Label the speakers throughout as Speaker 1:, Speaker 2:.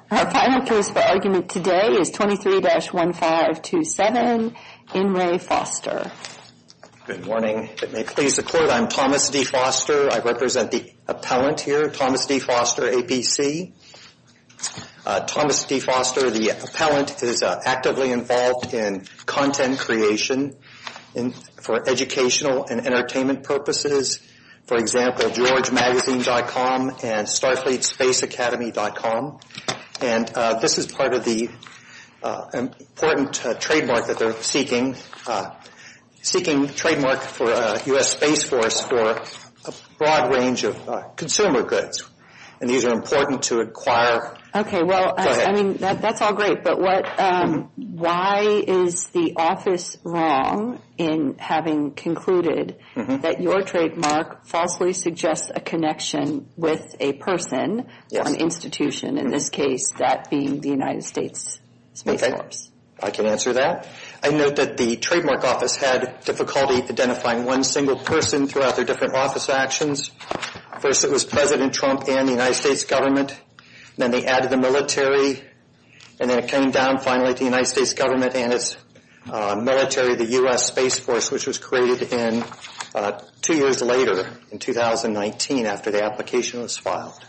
Speaker 1: Our final case for argument today is 23-1527, In Re Foster.
Speaker 2: Good morning. If it may please the Court, I'm Thomas D. Foster. I represent the appellant here, Thomas D. Foster, APC. Thomas D. Foster, the appellant, is actively involved in content creation for educational and entertainment purposes. For example, GeorgeMagazine.com and StarfleetSpaceAcademy.com. And this is part of the important trademark that they're seeking trademark for U.S. Space Force for a broad range of consumer goods. And these are important to acquire.
Speaker 1: Okay, well, I mean, that's all great, but why is the office wrong in having concluded that your trademark falsely suggests a connection with a person or an institution, in this case, that being the United States Space Force?
Speaker 2: I can answer that. I note that the trademark office had difficulty identifying one single person throughout their different office actions. First, it was President Trump and the United States government. Then they added the military, and then it came down finally to the United States government and its military, the U.S. Space Force, which was created in 2 years later, in 2019, after the application was filed.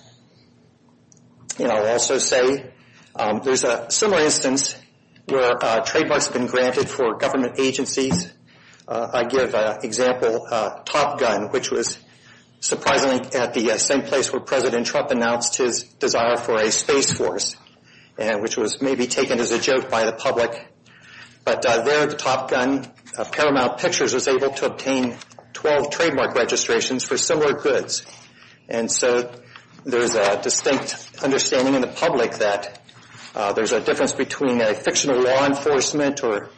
Speaker 2: And I'll also say there's a similar instance where trademarks have been granted for government agencies. I give example, Top Gun, which was surprisingly at the same place where President Trump announced his desire for a Space Force, and which was maybe taken as a joke by the public. But there, the Top Gun, Paramount Pictures was able to obtain 12 trademark registrations for similar goods. And so there's a distinct understanding in the public that there's a difference between a fictional law enforcement or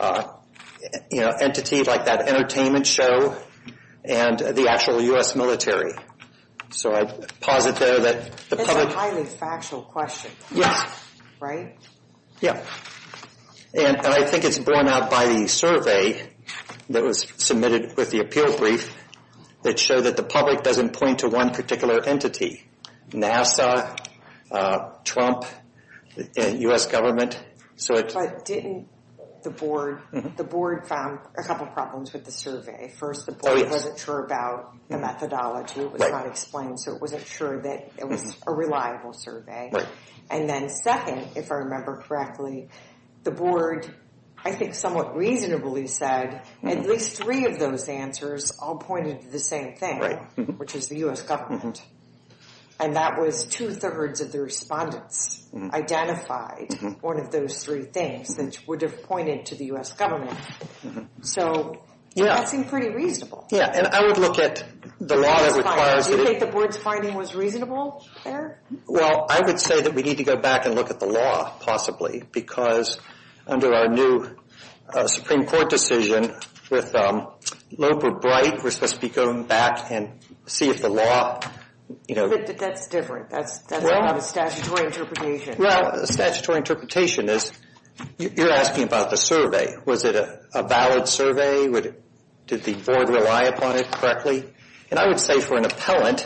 Speaker 2: entity like that entertainment show and the actual U.S. military. So I posit there that the public...
Speaker 3: It's a highly factual question.
Speaker 2: Yes.
Speaker 3: Right?
Speaker 2: Yeah. And I think it's borne out by the survey that was submitted with the appeal brief that showed that the public doesn't point to one particular entity. NASA, Trump, the U.S. government.
Speaker 3: But didn't the board found a couple problems with the survey. First, the board wasn't sure about the methodology. It was not explained, so it wasn't sure that it was a reliable survey.
Speaker 2: Right.
Speaker 3: And then second, if I remember correctly, the board, I think somewhat reasonably said, at least 3 of those answers all pointed to the same thing, which is the U.S. government. And that was 2/3 of the respondents identified one of those 3 things that would have pointed to the U.S. government. So that seemed pretty reasonable.
Speaker 2: Yeah, and I would look at the law that requires...
Speaker 3: Do you think the board's finding was reasonable there?
Speaker 2: Well, I would say that we need to go back and look at the law, possibly, because under our new Supreme Court decision with Loper-Bright, we're supposed to be going back and see if the law...
Speaker 3: But that's different. That's not a statutory interpretation.
Speaker 2: Well, the statutory interpretation is, you're asking about the survey. Was it a valid survey? Did the board rely upon it correctly? And I would say for an appellant,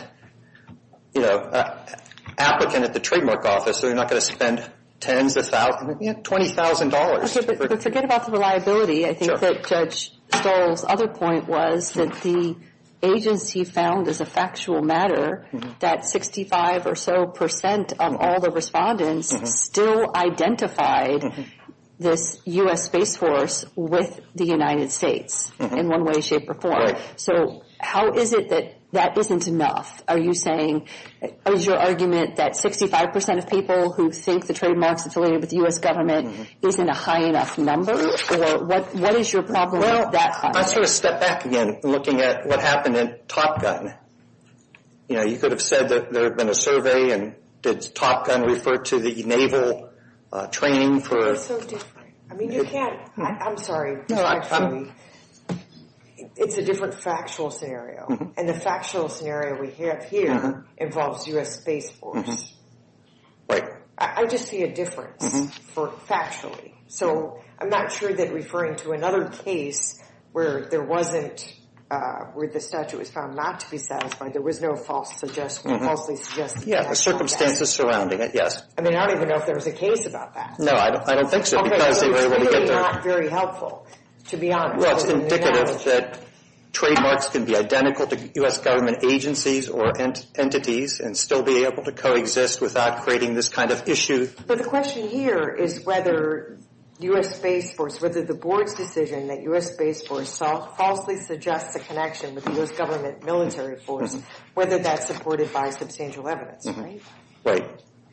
Speaker 2: applicant at the trademark office, they're not going to spend tens of thousands, $20,000.
Speaker 1: Okay, but forget about the reliability. I think that Judge Stoll's other point was that the agency found as a factual matter that 65% or so of all the respondents still identified this U.S. Space Force with the United States in one way, shape, or form.
Speaker 2: Right.
Speaker 1: So how is it that isn't enough? Are you saying, is your argument that 65% of people who think the trademark's affiliated with the U.S. government isn't a high enough number? Or what is your problem with that finding?
Speaker 2: I sort of step back again, looking at what happened in Top Gun. You could have said that there had been a survey, and did Top Gun refer to the naval training for...
Speaker 3: It's so different. I mean, you can't... I'm sorry.
Speaker 2: No,
Speaker 3: it's a different factual scenario. And the factual scenario we have here involves U.S. Space Force.
Speaker 2: Right.
Speaker 3: I just see a difference for factually. So I'm not sure that referring to another case where there wasn't where the statute was found not to be satisfied, there was no falsely suggested.
Speaker 2: Yeah, the circumstances surrounding it, yes.
Speaker 3: I mean, I don't even know if there was a case about that.
Speaker 2: No, I don't think so, because they were able to get there.
Speaker 3: It's not very helpful, to be honest.
Speaker 2: Well, it's indicative that trademarks can be identical to U.S. government agencies or entities and still be able to coexist without creating this kind of issue.
Speaker 3: But the question here is whether U.S. Space Force, whether the board's decision that U.S. Space Force falsely suggests a connection with the U.S. government military force, whether that's supported by substantial evidence, right?
Speaker 2: Right.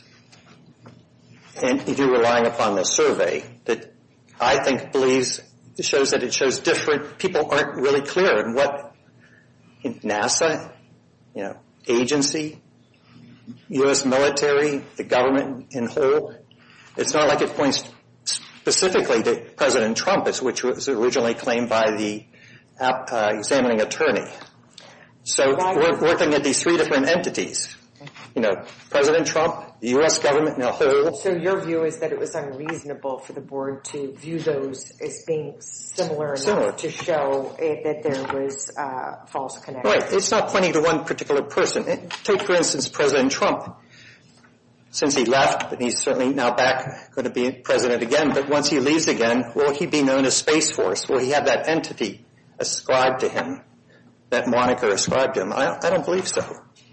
Speaker 2: And if you're relying upon the survey that I think shows that it shows different, people aren't really clear in what NASA, agency, U.S. military, the government in whole. It's not like it points specifically to President Trump, which was originally claimed by the examining attorney. So we're working at these three different entities. President Trump, the U.S. government in a whole.
Speaker 3: So your view is that it was unreasonable for the board to view those as being similar enough to show that there was false connection.
Speaker 2: Right. It's not pointing to one particular person. Take, for instance, President Trump. Since he left, and he's certainly now back going to be president again, but once he leaves again, will he be known as Space Force? Will he have that entity ascribed to him, that moniker ascribed to him? I don't believe so.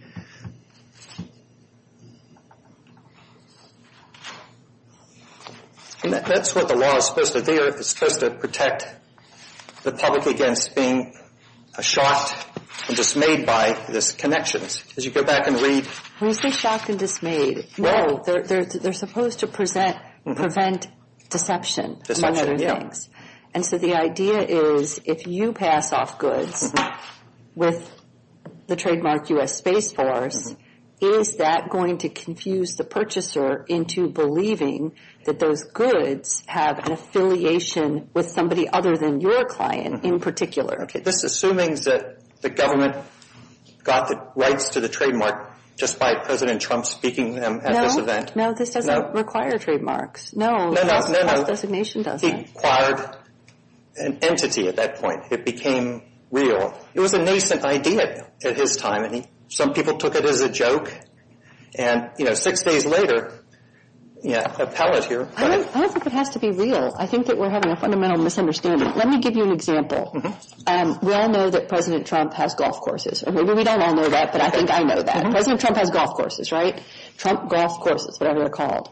Speaker 2: And that's what the law is supposed to do. It's supposed to protect the public against being shocked and dismayed by this connections. As you go back and read.
Speaker 1: When you say shocked and dismayed, no, they're supposed to prevent deception, among other things. And so the idea is if you pass off goods with the trademark U.S. Space Force, is that going to confuse the purchaser into believing that those goods have an affiliation with somebody other than your client in particular?
Speaker 2: Okay, this assuming that the government got the rights to the trademark just by President Trump speaking them at this event.
Speaker 1: No, this doesn't require trademarks. No.
Speaker 2: False
Speaker 1: designation doesn't.
Speaker 2: He acquired an entity at that point. It became real. It was a nascent idea at his time, and some people took it as a joke. And, 6 days later, appellate here.
Speaker 1: I don't think it has to be real. I think that we're having a fundamental misunderstanding. Let me give you an example. We all know that President Trump has golf courses. Or maybe we don't all know that, but I think I know that. President Trump has golf courses, right? Trump golf courses, whatever they're called.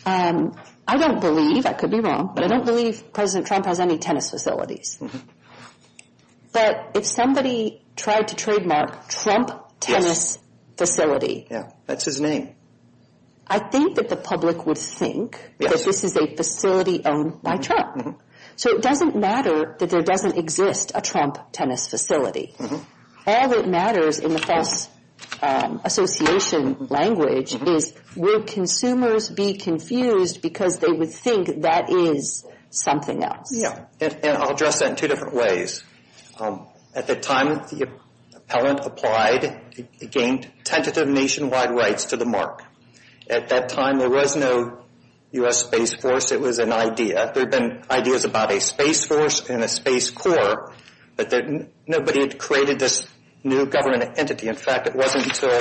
Speaker 1: I don't believe, I could be wrong, but I don't believe President Trump has any tennis facilities. But if somebody tried to trademark Trump tennis facility.
Speaker 2: Yeah, that's his name.
Speaker 1: I think that the public would think that this is a facility owned by Trump. So it doesn't matter that there doesn't exist a Trump tennis facility. All that matters in the false association language is would consumers be confused because they would think that is something else?
Speaker 2: Yeah, and I'll address that in two different ways. At the time the appellant applied, he gained tentative nationwide rights to the mark. At that time, there was no U.S. Space Force. It was an idea. There had been ideas about a Space Force and a Space Corps, but nobody had created this new government entity. In fact, it wasn't until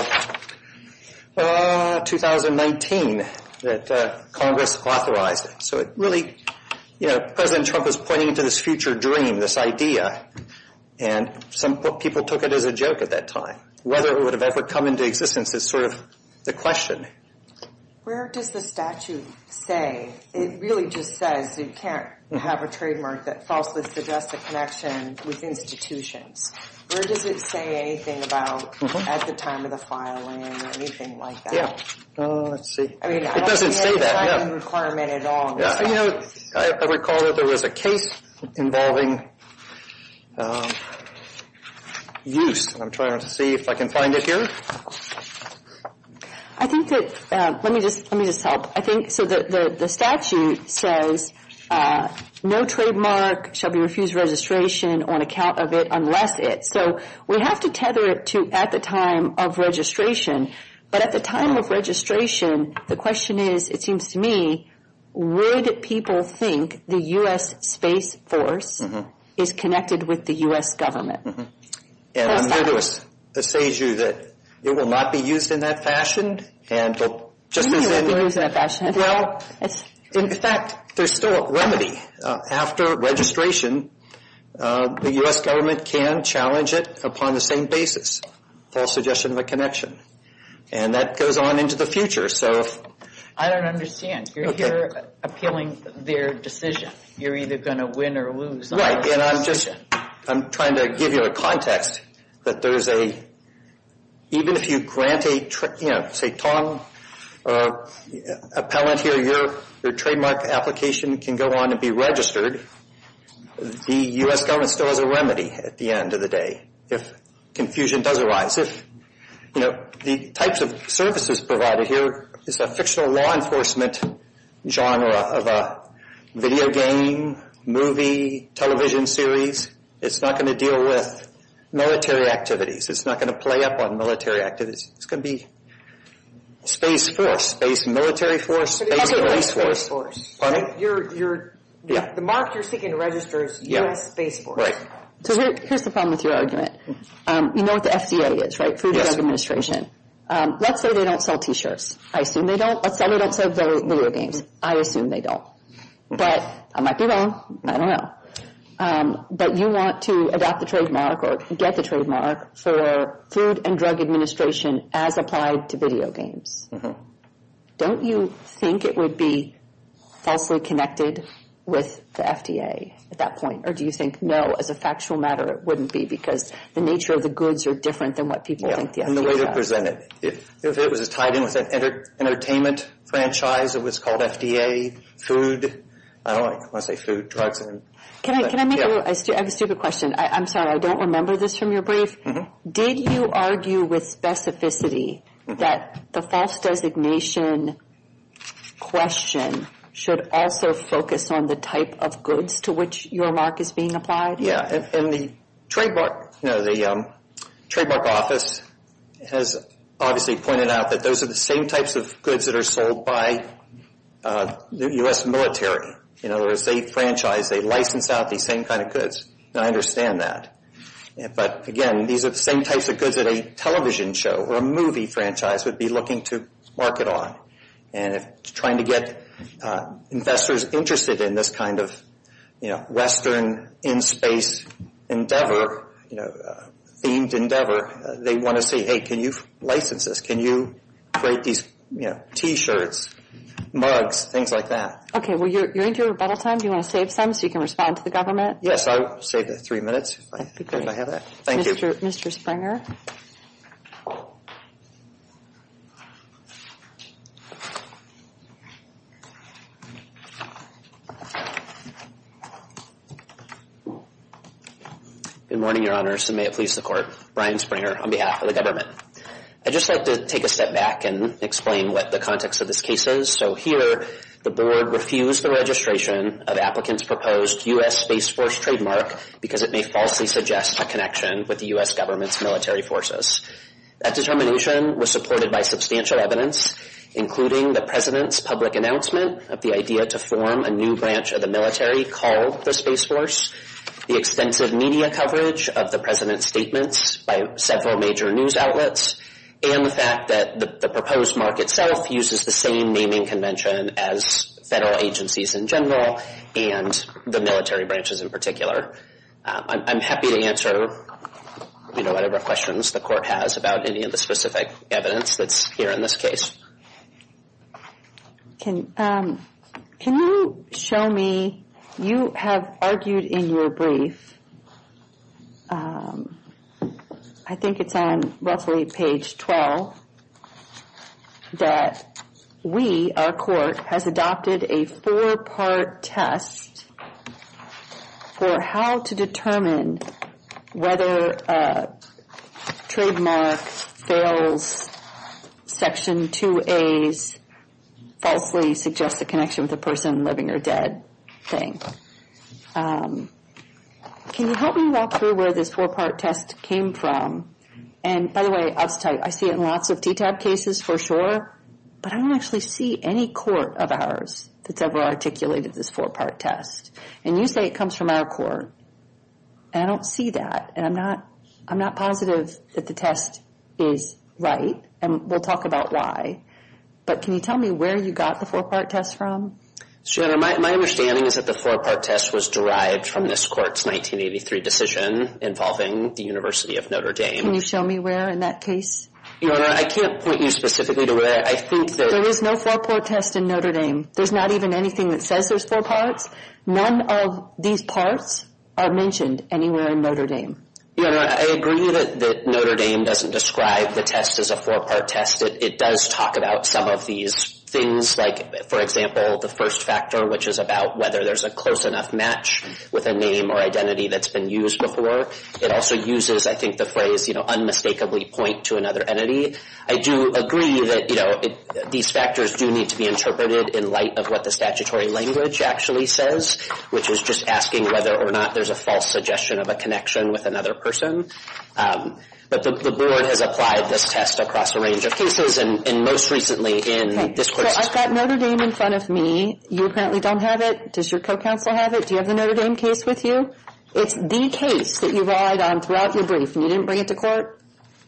Speaker 2: 2019 that Congress authorized it. So it really, President Trump was pointing to this future dream, this idea, and some people took it as a joke at that time. Whether it would have ever come into existence is sort of the question.
Speaker 3: Where does the statute say? It really just says you can't have a trademark that falsely suggests a connection with institutions. Where does it say anything about at the time of the filing or anything like that?
Speaker 2: Yeah. Let's see.
Speaker 3: I mean,
Speaker 2: it doesn't say that.
Speaker 3: No requirement at all.
Speaker 2: Yeah. I recall that there was a case involving use. I'm trying to see if I can find it here.
Speaker 1: I think that let me just help. I think so. The statute says no trademark shall be refused registration on account of it unless it. So we have to tether it to at the time of registration. But at the time of registration, the question is, it seems to me, would people think the U.S. Space Force is connected with the U.S. government?
Speaker 2: And I'm here to assage you that it will not be used in that fashion, and just as in...
Speaker 1: It used in that fashion?
Speaker 2: Well, in fact, there's still a remedy. After registration, the U.S. government can challenge it upon the same basis, false suggestion of a connection. And that goes on into the future. So if...
Speaker 4: I don't understand. You're here appealing their decision. You're either going to win or lose on
Speaker 2: right, and
Speaker 4: decision.
Speaker 2: I'm trying to give you a context that there's even if you grant say Tom or appellant here, your trademark application can go on and be registered. The U.S. government still has a remedy at the end of the day if confusion does arise. If, the types of services provided here is a fictional law enforcement genre of a video game, movie, television series. It's not going to deal with military activities. It's not going to play up on military activities. It's going to be Space Force, Space Military Force, Space Police Force. Pardon?
Speaker 3: The mark you're seeking to register is U.S. Space Force.
Speaker 2: Right.
Speaker 1: So here's the problem with your argument. You know what the FDA is, right? Food and Drug Administration. Let's say they don't sell T-shirts. I assume they don't. Let's say they don't sell video games. I assume they don't. But I might be wrong. I don't know. But you want to adopt the trademark or get the trademark for Food and Drug Administration as applied to video games. Mm-hmm. Don't you think it would be falsely connected with the FDA at that point? Or do you think, no, as a factual matter, it wouldn't be because the nature of the goods are different than what people think the FDA
Speaker 2: and the way
Speaker 1: does?
Speaker 2: to present it. If it was tied in with an entertainment franchise, it was called FDA, food. I don't want to say food, drugs.
Speaker 1: Can I make I have a stupid question. I'm sorry, I don't remember this from your brief. Mm-hmm. Did you argue with specificity that the false designation question should also focus on the type of goods to which your mark is being applied?
Speaker 2: Yeah, and the trademark, the trademark office has obviously pointed out that those are the same types of goods that are sold by the U.S. military. In other words, they franchise, they license out these same kind of goods. And I understand that. But again, these are the same types of goods that a television show or a movie franchise would be looking to market on. And if trying to get investors interested in this kind of, Western in-space endeavor, themed endeavor, they want to say, hey, can you license this? Can you create these, T-shirts, mugs, things like that?
Speaker 1: Okay, well, you're into your rebuttal time. Do you want to save some so you can respond to the government?
Speaker 2: Yes, I'll save the 3 minutes if I have that. Thank you.
Speaker 1: Mr. Springer.
Speaker 5: Good morning, Your Honors, and may it please the Court. Brian Springer on behalf of the government. I'd just like to take a step back and explain what the context of this case is. So here, the Board refused the registration of applicants' proposed U.S. Space Force trademark because it may falsely suggest a connection with the U.S. government's military forces. That determination was supported by substantial evidence, including the President's public announcement of the idea to form a new branch of the military called the Space Force, the extensive media coverage of the President's statements by several major news outlets, and the fact that the proposed mark itself uses the same naming convention as federal agencies in general and the military branches in particular. I'm happy to answer, whatever questions the Court has about any of the specific evidence that's here in this case.
Speaker 1: Can you show me? You have argued in your brief, I think it's on roughly page 12, that our court, has adopted a 4-part test for how to determine whether a trademark fails Section 2A's falsely suggests a connection with a person living or dead thing. Can you help me walk through where this 4-part test came from? And by the way, I'll just tell you, I see it in lots of TTAB cases for sure, but I don't actually see any court of ours that's ever articulated this 4-part test. And you say it comes from our court, and I don't see that, and I'm not I'm not positive that the test is right, and we'll talk about why. But can you tell me where you got the 4-part test from?
Speaker 5: So, Your Honor, my understanding is that the 4-part test was derived from this court's 1983 decision involving the University of Notre Dame.
Speaker 1: Can you show me where in that case?
Speaker 5: Your Honor, I can't point you specifically to where. I think that
Speaker 1: there is no 4-part test in Notre Dame. There's not even anything that says there's 4 parts. None of these parts are mentioned anywhere in Notre Dame.
Speaker 5: Your Honor, I agree that Notre Dame doesn't describe the test as a 4-part test. It does talk about some of these things, like, for example, the first factor, which is about whether there's a close enough match with a name or identity that's been used before. It also uses, I think, the phrase, unmistakably point to another entity. I do agree that, these factors do need to be interpreted in light of what the statutory language actually says, which is just asking whether or not there's a false suggestion of a connection with another person. But the board has applied this test across a range of cases, and most recently in this court.
Speaker 1: So I've got Notre Dame in front of me. You apparently don't have it. Does your co-counsel have it? Do you have the Notre Dame case with you? It's the case that you relied on throughout your brief, and you didn't bring it to court?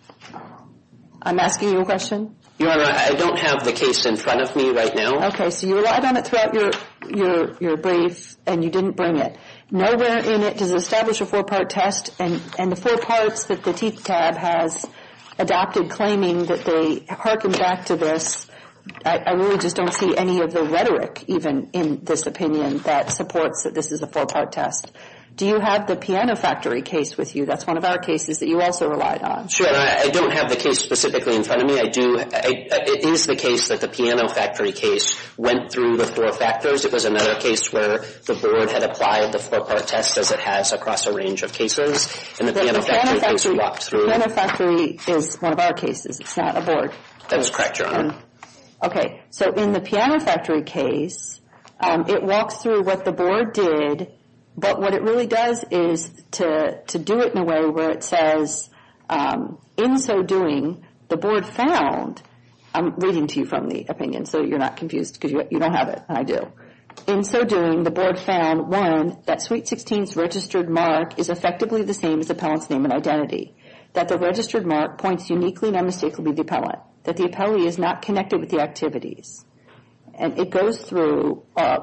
Speaker 1: I'm asking you a question.
Speaker 5: Your Honor, I don't have the case in front of me right now.
Speaker 1: Okay, so you relied on it throughout your brief, and you didn't bring it. Nowhere in it does it establish a 4-part test, and the 4 parts that the TTAB has adopted claiming that they hearken back to this, I really just don't see any of the rhetoric even in this opinion that supports that this is a 4-part test. Do you have the Piano Factory case with you? That's one of our cases that you also relied on.
Speaker 5: Sure. I don't have the case specifically in front of me. It is the case that the Piano Factory case went through the 4 factors. It was another case where the board had applied the 4-part test as it has across a range of cases. And the Piano Factory case walked through.
Speaker 1: The Piano Factory is one of our cases. It's not a board.
Speaker 5: That is correct, Your Honor.
Speaker 1: Okay. So in the Piano Factory case, it walks through what the board did. But what it really does is to do it in a way where it says, in so doing, the board found, I'm reading to you from the opinion so you're not confused because you don't have it, and I do. In so doing, the board found, 1, that Sweet 16's registered mark is effectively the same as the appellant's name and identity, that the registered mark points uniquely and unmistakably to the appellant, that the appellee is not connected with the activities. And it goes through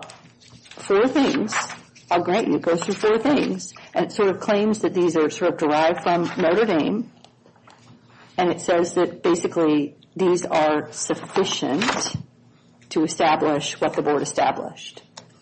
Speaker 1: 4 things. I'll grant you, it goes through 4 things, and it sort of claims that these are sort of derived from Notre Dame, and it says that basically these are sufficient to establish what the board established.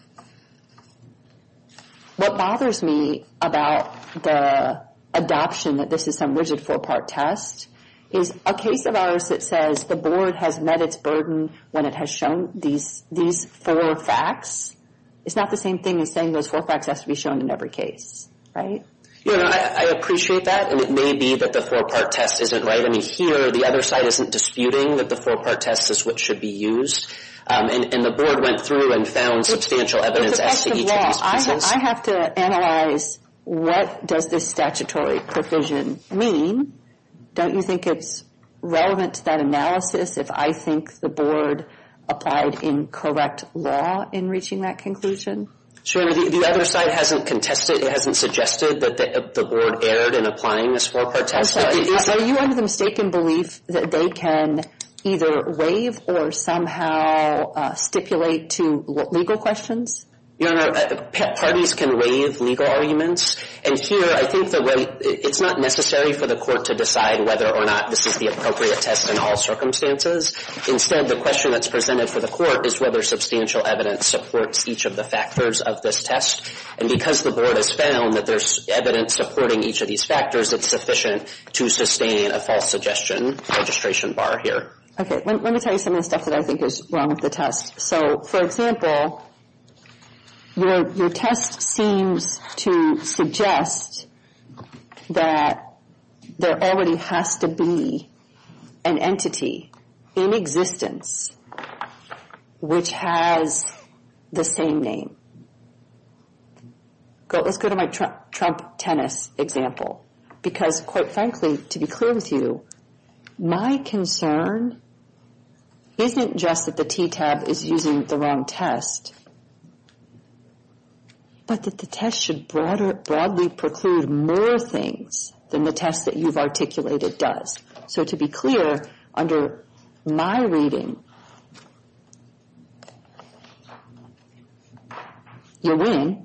Speaker 1: What bothers me about the adoption that this is some rigid 4-part test is a case of ours that says the board has met its burden when it has shown these 4 facts. It's not the same thing as saying those 4 facts has to be shown in every case, right?
Speaker 5: I appreciate that, and it may be that the 4-part test isn't right. I mean, here, the other side isn't disputing that the 4-part test is what should be used. And the board went through and found substantial evidence as to each of these pieces.
Speaker 1: I have to analyze what does this statutory provision mean. Don't you think it's relevant to that analysis if I think the board applied incorrect law in reaching that conclusion?
Speaker 5: Sure. The other side hasn't contested, it hasn't suggested that the board erred in applying this 4-part test.
Speaker 1: Are you under the mistaken belief that they can either waive or somehow stipulate to legal questions?
Speaker 5: Your Honor, parties can waive legal arguments, and here I think it's not necessary for the court to decide whether or not this is the appropriate test in all circumstances. Instead, the question that's presented for the court is whether substantial evidence supports each of the factors of this test. And because the board has found that there's evidence supporting each of these factors, it's sufficient to sustain a false suggestion registration bar here.
Speaker 1: Okay, let me tell you some of the stuff that I think is wrong with the test. So, for example, your test seems to suggest that there already has to be an entity in existence which has the same name. Let's go to my Trump tennis example, because quite frankly, to be clear with you, my concern isn't just that the TTAB is using the wrong test, but that the test should broadly preclude more things than the test that you've articulated does. So to be clear, under my reading, you win,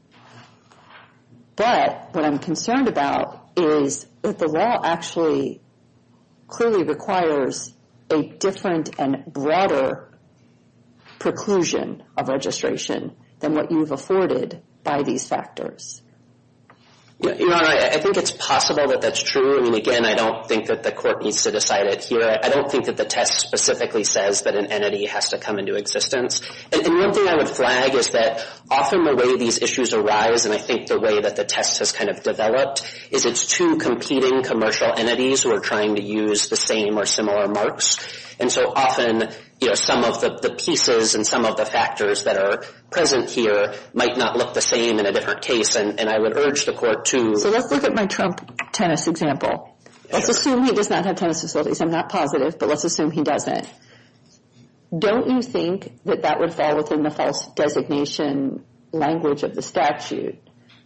Speaker 1: but what I'm concerned about is that the law actually clearly requires a different and broader preclusion of registration than what you've afforded by these factors.
Speaker 5: Your Honor, I think it's possible that that's true. I mean, again, I don't think that the court needs to decide it here. I don't think that the test specifically says that an entity has to come into existence. And one thing I would flag is that often the way these issues arise, and I think the way that the test has kind of developed, is it's two competing commercial entities who are trying to use the same or similar marks. And so often, some of the pieces and some of the factors that are present here might not look the same in a different case, and I would urge the court to...
Speaker 1: So let's look at my Trump tennis example. Let's assume he does not have tennis facilities. I'm not positive, but let's assume he doesn't. Don't you think that that would fall within the false designation language of the statute?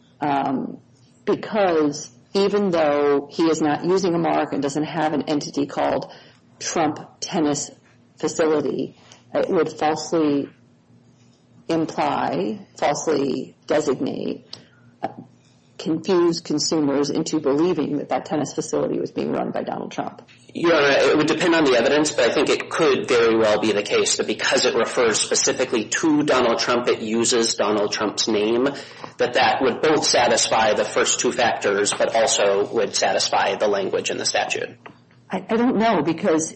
Speaker 1: Because even though he is not using a mark and doesn't have an entity called Trump Tennis Facility, it would falsely imply, falsely designate, confuse consumers into believing that that tennis facility was being run by Donald Trump.
Speaker 5: Your Honor, it would depend on the evidence, but I think it could very well be the case that because it refers specifically to Donald Trump, it uses Donald Trump's name, that would both satisfy the first two factors, but also would satisfy the language in the statute.
Speaker 1: I don't know, because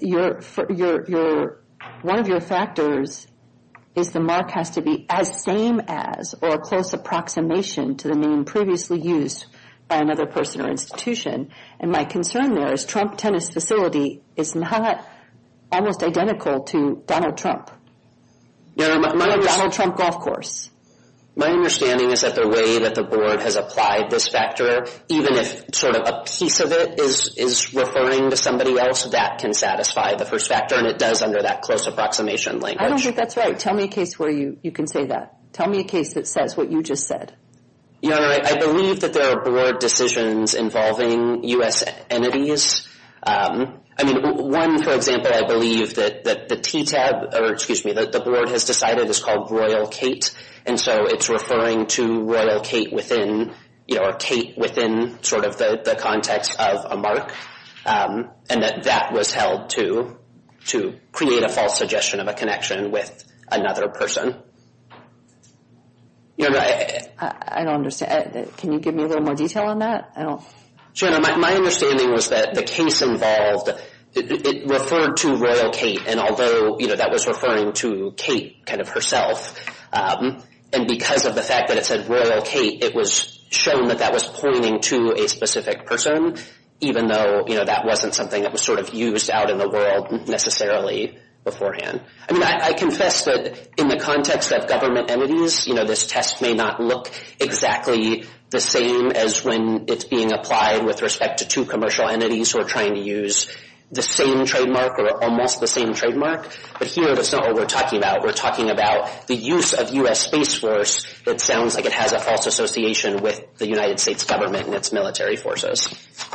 Speaker 1: one of your factors is the mark has to be as same as or a close approximation to the name previously used by another person or institution. And my concern there is Trump Tennis Facility is not almost identical to Donald Trump. Donald Trump Golf Course.
Speaker 5: My understanding is that the way that the board has applied this factor, even if sort of a piece of it is referring to somebody else, that can satisfy the first factor, and it does under that close approximation language.
Speaker 1: I don't think that's right. Tell me a case where you can say that. Tell me a case that says what you just said.
Speaker 5: Your Honor, I believe that there are board decisions involving U.S. entities. One, for example, I believe that the the board has decided is called Royal Kate, and so it's referring to Royal Kate within, or Kate within sort of the context of a mark, and that was held to create a false suggestion of a connection with another person. Your Honor,
Speaker 1: I don't understand. Can you give me a little more detail on that?
Speaker 5: Your Honor, my understanding was that the case involved, it referred to Royal Kate, and although, that was referring to Kate kind of herself, and because of the fact that it said Royal Kate, it was shown that was pointing to a specific person, even though, that wasn't something that was sort of used out in the world necessarily beforehand. I confess that in the context of government entities, this test may not look exactly the same as when it's being applied with respect to two commercial entities who are trying to use the same trademark or almost the same trademark. But here, that's not what we're talking about. We're talking about the use of U.S. Space Force that sounds like it has a false association with the United States government and its military forces.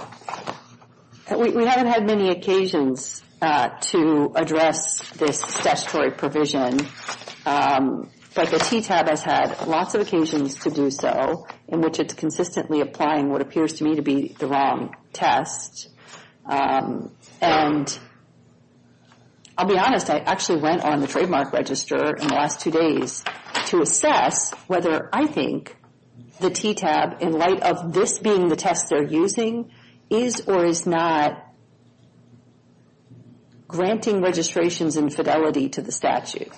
Speaker 1: We haven't had many occasions to address this statutory provision, but the TTAB has had lots of occasions to do so, in which it's consistently applying what appears to me to be the wrong test. And I'll be honest, I actually went on the trademark register in the last 2 days to assess whether I think the TTAB, in light of this being the test they're using, is or is not granting registrations in fidelity to the statute.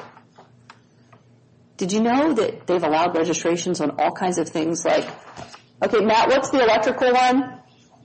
Speaker 1: Did you know that they've allowed registrations on all kinds of things like, okay, Matt, what's the electrical one?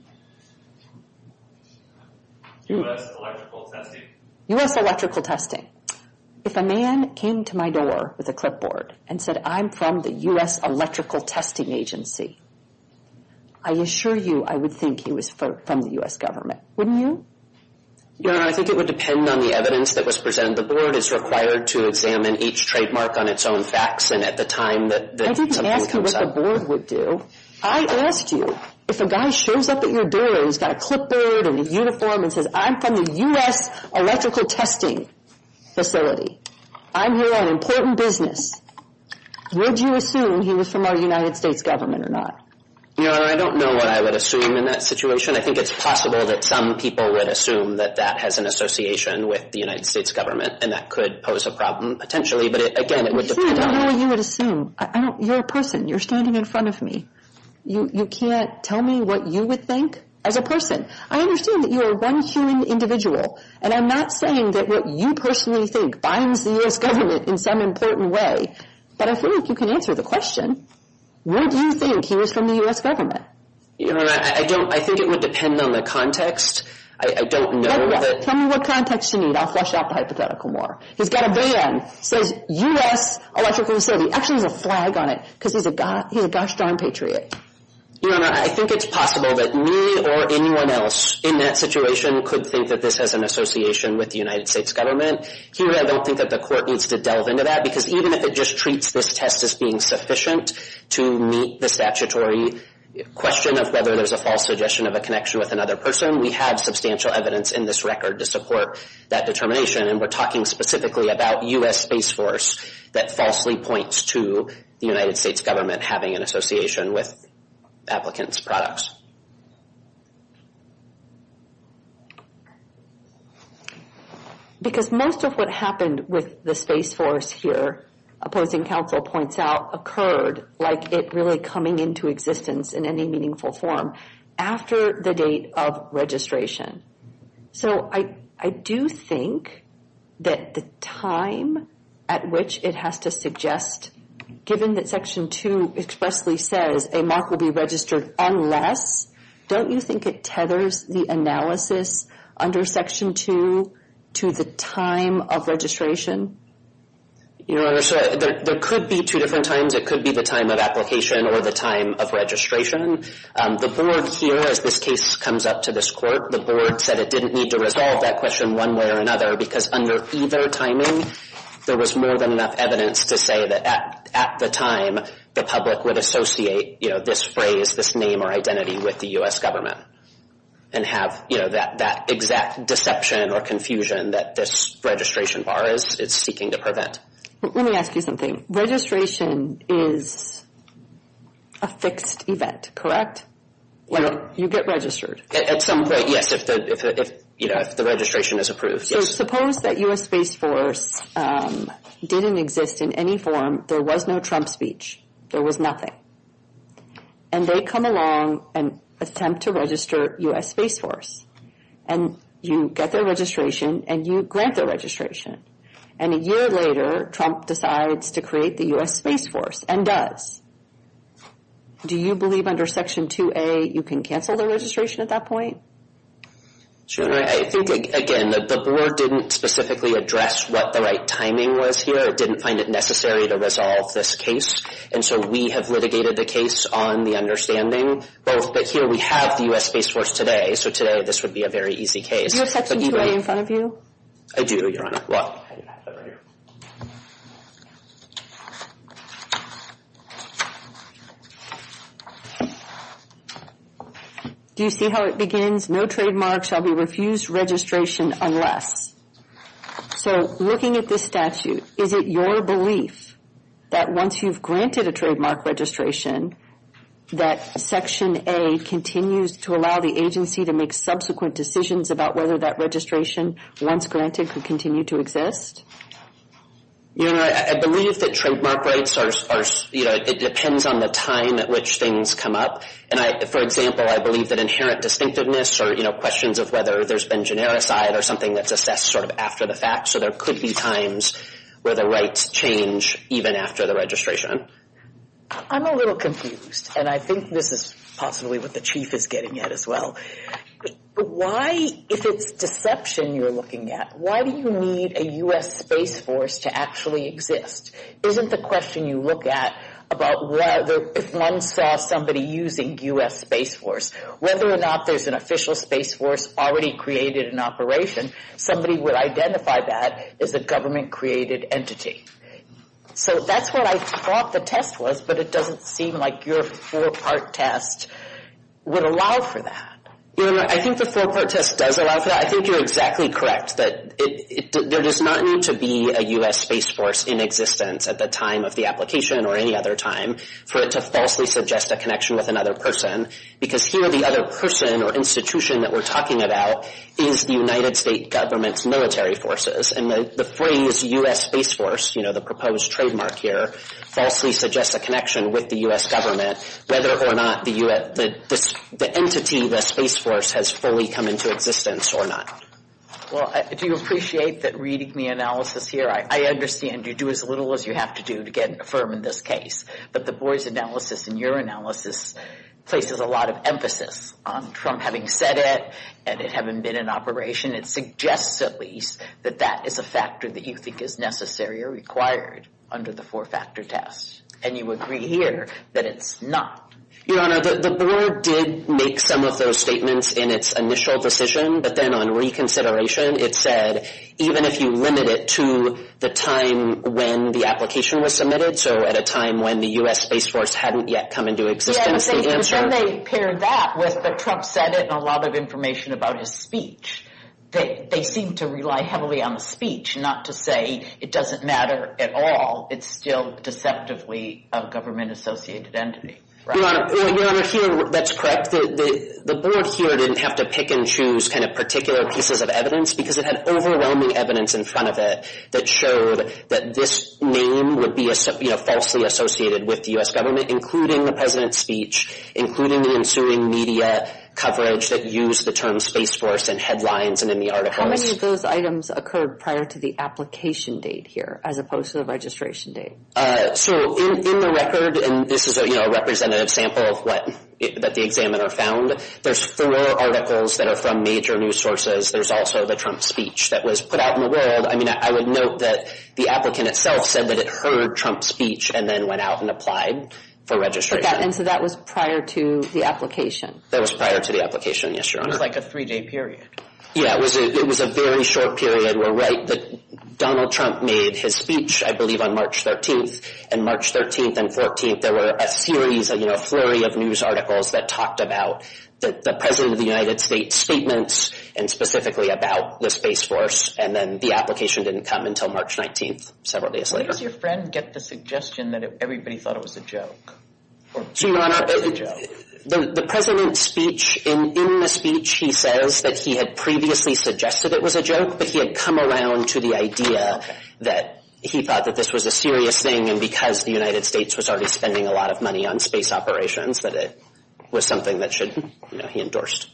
Speaker 6: U.S. electrical testing.
Speaker 1: U.S. electrical testing. If a man came to my door with a clipboard and said, I'm from the U.S. Electrical Testing Agency, I assure you I would think he was from the U.S. government. Wouldn't you?
Speaker 5: Your Honor, I think it would depend on the evidence that was presented. The board is required to examine each trademark on its own facts, and at the time that
Speaker 1: I didn't ask you what the board would do. I asked you If a guy shows up at your door and he's got a clipboard and a uniform and says, I'm from the U.S. Electrical Testing Facility, I'm here on important business, would you assume he was from our United States government or not?
Speaker 5: Your Honor, I don't know what I would assume in that situation. I think it's possible that some people would assume that that has an association with the United States government, and that could pose a problem potentially. But it would depend on.
Speaker 1: I don't know what you would assume. You're a person. You're standing in front of me. You can't tell me what you would think as a person. I understand that you are one human individual, and I'm not saying that what you personally think binds the U.S. government in some important way, but I feel like you can answer the question. Would you think he was from the U.S. government?
Speaker 5: Your Honor, I think it would depend on the context. I don't know that.
Speaker 1: Tell me what context you need. I'll flesh out the hypothetical more. He's got a van, says U.S. Electrical Facility. Actually, there's a flag on it because he's a gosh darn patriot.
Speaker 5: Your Honor, I think it's possible that me or anyone else in that situation could think that this has an association with the United States government. Here, I don't think that the court needs to delve into that because even if it just treats this test as being sufficient to meet the statutory question of whether there's a false suggestion of a connection with another person, we have substantial evidence in this record to support that determination, and we're talking specifically about U.S. Space Force that falsely points to the United States government having an association with applicants' products.
Speaker 1: Because most of what happened with the Space Force here, opposing counsel points out, occurred like it really coming into existence in any meaningful form after the date of registration. So I do think that the time at which it has to suggest, given that Section 2 expressly says a mark will be registered unless, don't you think it tethers the analysis under Section 2 to the time of registration?
Speaker 5: Your Honor, so there could be two different times. It could be the time of application or the time of registration. The board here, as this case comes up to this court, the board said it didn't need to resolve that question one way or another because under either timing, there was more than enough evidence to say that at the time, the public would associate, this phrase, this name or identity with the U.S. government and have, that exact deception or confusion that this registration bar is seeking to prevent.
Speaker 1: Let me ask you something. Registration is a fixed event, correct? You get registered.
Speaker 5: At some point, yes, if the registration is approved, yes.
Speaker 1: So suppose that U.S. Space Force didn't exist in any form. There was no Trump speech. There was nothing. And they come along and attempt to register U.S. Space Force. And you get their registration and you grant their registration. And a year later, Trump decides to create the U.S. Space Force and does. Do you believe under Section 2A you can cancel the registration at that point?
Speaker 5: Sure. I think, again, the board didn't specifically address what the right timing was here. It didn't find it necessary to resolve this case. And so we have litigated the case on the understanding, but here we have the U.S. Space Force today, so today this would be a very easy case.
Speaker 1: Do you have Section 2A in front of you?
Speaker 5: I do, Your Honor. Well,
Speaker 1: do you see how it begins? No trademark shall be refused registration unless. So looking at this statute, is it your belief that once you've granted a trademark registration, that Section A continues to allow the agency to make subsequent decisions about whether that registration, once granted, could continue to exist?
Speaker 5: You know, I believe that trademark rights are it depends on the time at which things come up. And for example, I believe that inherent distinctiveness or, questions of whether there's been genericide or something that's assessed sort of after the fact. So there could be times where the rights change even after the registration.
Speaker 4: I'm a little confused, and I think this is possibly what the chief is getting at as well. Why, if it's deception you're looking at, why do you need a U.S. Space Force to actually exist? Isn't the question you look at about whether, if one saw somebody using U.S. Space Force, whether or not there's an official Space Force already created in operation, somebody would identify that as a government-created entity. So that's what I thought the test was, but it doesn't seem like your four-part test would allow for that.
Speaker 5: I think the four-part test does allow for that. I think you're exactly correct that there does not need to be a U.S. Space Force in existence at the time of the application or any other time for it to falsely suggest a connection with another person, because here the other person or institution that we're talking about is the United States government's military forces. And the phrase U.S. Space Force, the proposed trademark here, falsely suggests a connection with the U.S. government, whether or not the entity, the Space Force, has fully come into existence or not.
Speaker 4: Well, do you appreciate that reading the analysis here? I understand you do as little as you have to do to get affirm in this case, but the board's analysis and your analysis places a lot of emphasis on Trump having said it and it having been in operation. It suggests at least that that is a factor that you think is necessary or required under the four-factor test. And you agree here that it's not.
Speaker 5: Your Honor, the board did make some of those statements in its initial decision, but then on reconsideration it said even if you limit it to the time when the application was submitted, so at a time when the U.S. Space Force hadn't yet come into existence,
Speaker 4: but then they paired that with, but Trump said it and a lot of information about his speech. They seem to rely heavily on the speech, not to say it doesn't matter at all. It's still deceptively a government-associated entity. Right.
Speaker 5: Your Honor, here, that's correct. The board here didn't have to pick and choose kind of particular pieces of evidence because it had overwhelming evidence in front of it that showed that this name would be falsely associated with the U.S. government, including the president's speech, including the ensuing media coverage that used the term Space Force in headlines and in the articles.
Speaker 1: How many of those items occurred prior to the application date here as opposed to the registration date?
Speaker 5: So in the record, and this is a representative sample of that the examiner found, there's 4 articles that are from major news sources. There's also the Trump speech that was put out in the world. I mean, I would note that the applicant itself said that it heard Trump's speech and then went out and applied for registration.
Speaker 1: And so that was prior to the application?
Speaker 5: That was prior to the application, yes, Your Honor.
Speaker 4: It was like a 3-day period.
Speaker 5: Yeah, it was a very short period where that Donald Trump made his speech, I believe, on March 13th. And March 13th and 14th, there were a series, a flurry of news articles that talked about the President of the United States statements and specifically about the Space Force. And then the application didn't come until March 19th, several days later.
Speaker 4: Where does your friend get the suggestion that everybody thought it was a joke?
Speaker 5: So, Your Honor, the President's speech, in the speech, he says that he had previously suggested it was a joke, but he had come around to the idea that he thought that this was a serious thing, and because the United States was already spending a lot of money on space operations, that it was something that he endorsed.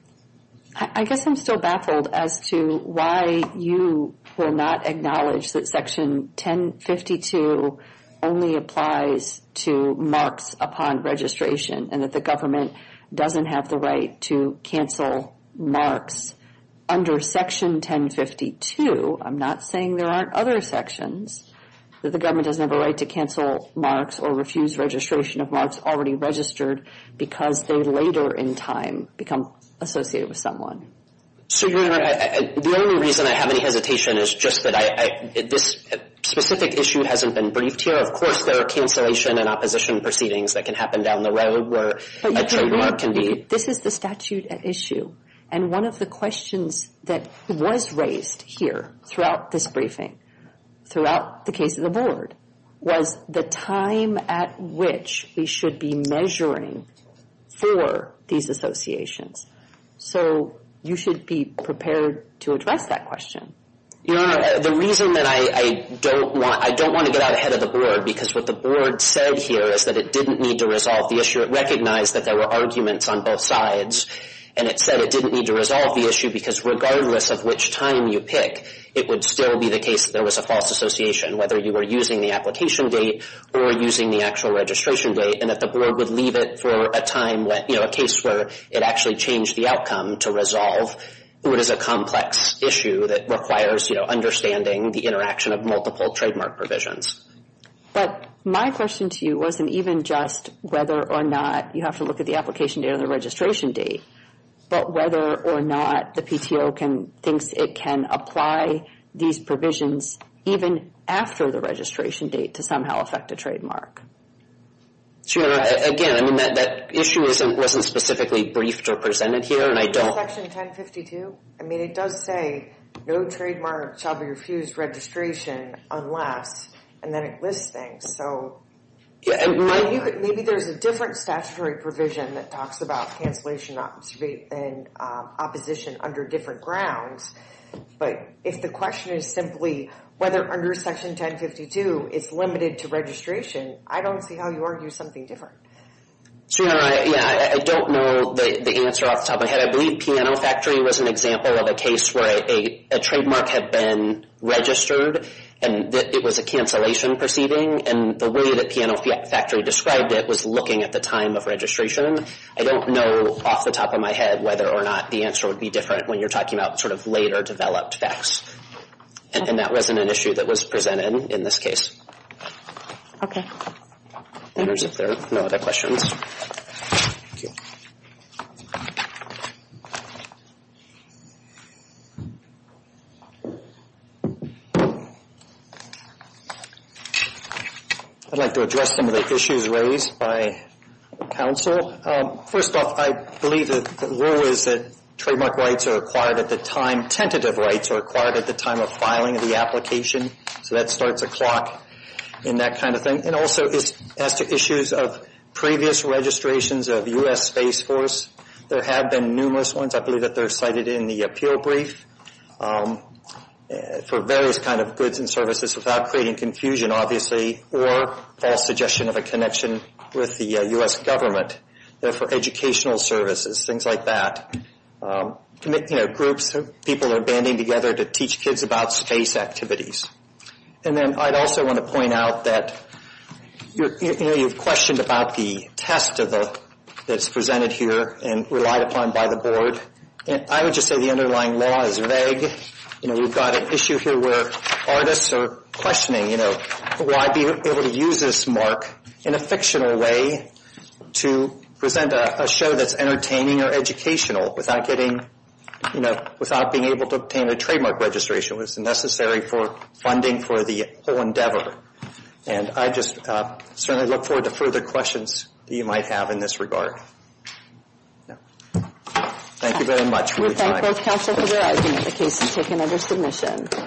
Speaker 1: I guess I'm still baffled as to why you will not acknowledge that Section 1052 only applies to marks upon registration and that the government doesn't have the right to cancel marks under Section 1052. I'm not saying there aren't other sections that the government doesn't have a right to cancel marks or refuse registration of marks already registered because they later in time become associated with someone.
Speaker 5: So, Your Honor, the only reason I have any hesitation is just that this specific issue hasn't been briefed here. Of course, there are cancellation and opposition proceedings that can happen down the road where a trademark can be.
Speaker 1: This is the statute at issue. And one of the questions that was raised here throughout this briefing, throughout the case of the board, was the time at which we should be measuring for these associations. So you should be prepared to address that question.
Speaker 5: Your Honor, the reason that I don't want to get out ahead of the board, because what the board said here is that it didn't need to resolve the issue. It recognized that there were arguments on both sides, and it said it didn't need to resolve the issue because regardless of which time you pick, it would still be the case that there was a false association, whether you were using the application date or using the actual registration date, and that the board would leave it for a time when, a case where it actually changed the outcome to resolve what is a complex issue that requires, understanding the interaction of multiple trademark provisions.
Speaker 1: But my question to you wasn't even just whether or not you have to look at the application date or the registration date, but whether or not the PTO thinks it can apply these provisions even after the registration date to somehow affect a trademark.
Speaker 5: Sure. Again, I mean, that issue wasn't specifically briefed or presented here, and I don't...
Speaker 3: Section 1052, I mean, it does say no trademark shall be refused registration unless, and then it lists things. So
Speaker 5: yeah,
Speaker 3: maybe there's a different statutory provision that talks about cancellation and opposition under different grounds. But if the question is simply whether under Section 1052 it's limited to registration, I don't see how you argue something different.
Speaker 5: Sure, I don't know the answer off the top of my head. I believe Piano Factory was an example of a case where a trademark had been registered and it was a cancellation proceeding, and the way that Piano Factory described it was looking at the time of registration. I don't know off the top of my head whether or not the answer would be different when you're talking about sort of later developed facts. And that wasn't an issue that was presented in this case.
Speaker 1: Okay.
Speaker 5: If there are no other questions. Thank you.
Speaker 2: I'd like to address some of the issues raised by counsel. First off, I believe that the rule is that trademark rights are acquired at the time, tentative rights are acquired at the time of filing of the application, so that starts a clock in that kind of thing. And also as to issues of previous registrations of U.S. Space Force, there have been numerous ones. I believe that they're cited in the appeal brief for various kind of goods and services without creating confusion, obviously, or false suggestion of a connection with the U.S. government. They're for educational services, things like that. Groups of people are banding together to teach kids about space activities. And then I'd also want to point out that you've questioned about the test that's presented here and relied upon by the board. And I would just say the underlying law is vague. We've got an issue here where artists are questioning, why be able to use this mark in a fictional way to present a show that's entertaining or educational without getting, without being able to obtain a trademark registration, which is necessary for funding for the whole endeavor. And I just certainly look forward to further questions that you might have in this regard. Thank you very much for your time.
Speaker 1: We thank both counsel for their argument. The case is taken under submission.